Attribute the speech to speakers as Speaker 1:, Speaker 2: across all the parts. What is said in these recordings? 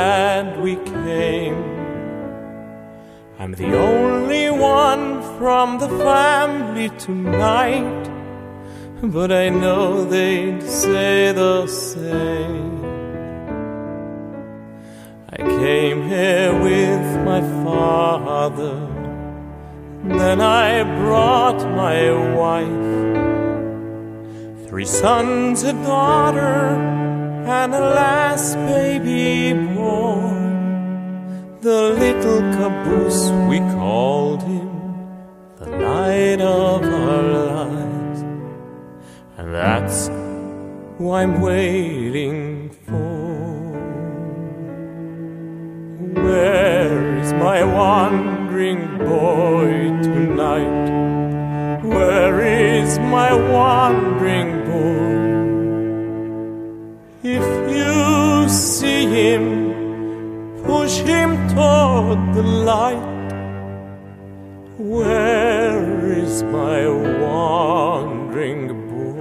Speaker 1: glad we came. I'm the only one from the family tonight, but I know they'd say the same. I came here with my father, then I brought my wife, 3 sons, a daughter, and a last baby boy. The little caboose, we called him the light of our lives, and that's who I'm waiting for. Where is my wandering boy tonight? Where is my wandering boy? If you see him, push him toward the light. Where is my wandering boy?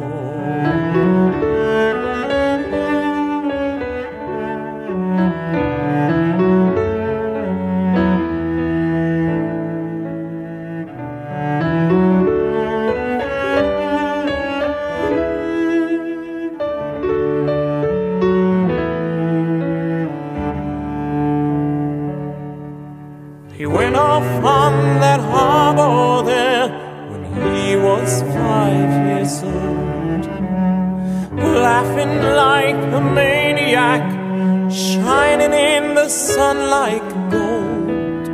Speaker 1: He went off on that harbor there when he was 5 years old, laughing like a maniac, shining in the sun like gold.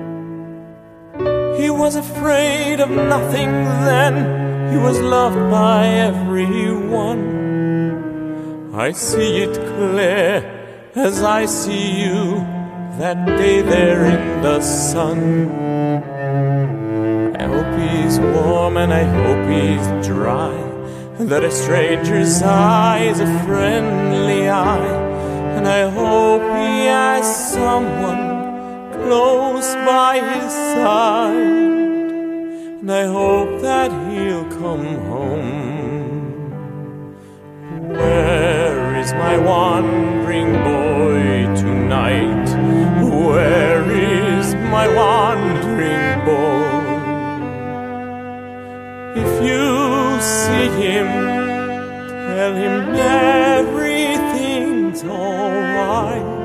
Speaker 1: He was afraid of nothing then, he was loved by everyone. I see it clear as I see you that day there in the sun. I hope he's warm and I hope he's dry, that a stranger's eye is a friendly eye, and I hope he has someone close by his side, and I hope that he'll come home. Where is my wandering boy tonight? Where is my wandering boy? If you see him, tell him everything's alright.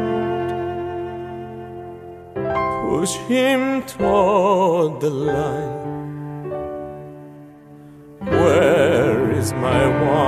Speaker 1: Push him toward the light. Where is my wandering boy?